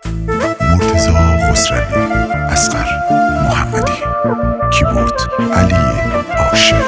مرتضی خسروی، اصغر محمدی، کیبورد علی عاشق.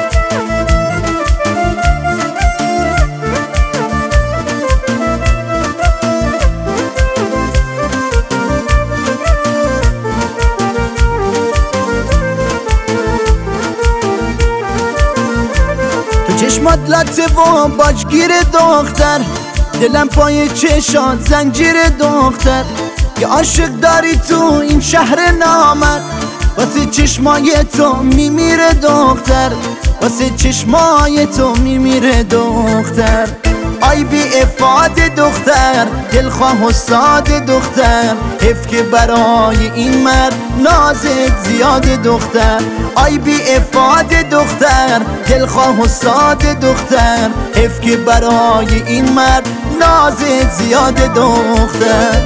چشمات لطه و باجگیر دختر، دلم پای چشات زنجیر دختر. یه عاشق داری تو این شهر نامر، واسه چشمای تو میمیره دختر، واسه چشمای تو میمیره دختر. آی بی افاد دختر، دلخواه و ساده دختر، حیف که برای این مرد نازت زیاد دختر. آی بی افاد دختر، دلخواه و ساده دختر، حیف که برای این مرد نازت زیاد دختر.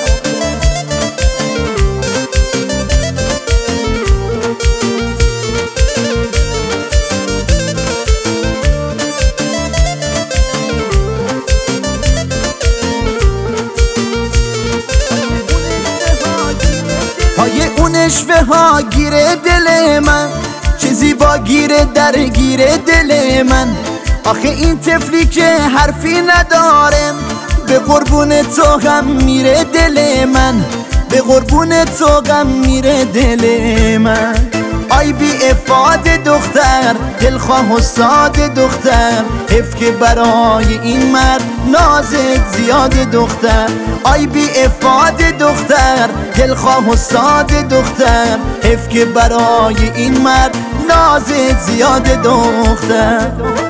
پای اون اشوه ها گیره دل من، چه زیبا گیره درگیره دل من. آخه این طفلی که حرفی نداره، به قربون تو غم میره دل من، به قربون تو غم میره دل من. آی بی افاد دختر، دلخواه و ساده دختر، حیف که برای این مرد نازت زیاد دختر. آی بی افاد دختر، دلخواه و ساده دختر، حیف که برای این مرد نازت زیاد دختر.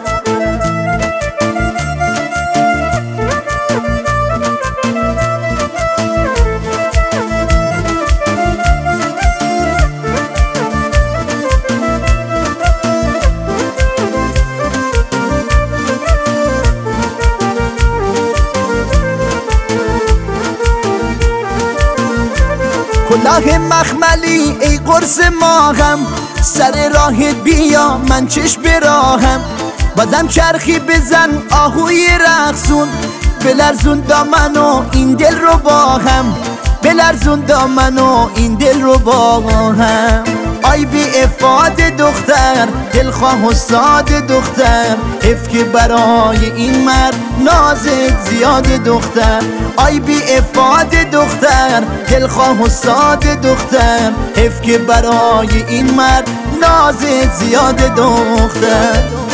کلاه مخملی ای قرص ماهم، سر راهت بیا من چشم براهم. بازم چرخی بزن آهوی رقصون، بلرزون دامنو این دل رو با هم، بلرزون دامنو این دل رو با هم. آی بی افاد دختر، دلخواه و ساده دختر، حیف که برای این مرد نازت زیاد دختر. آی بی افاد دختر، دلخواه و ساده دختر، حیف که برای این مرد نازت زیاد دختر.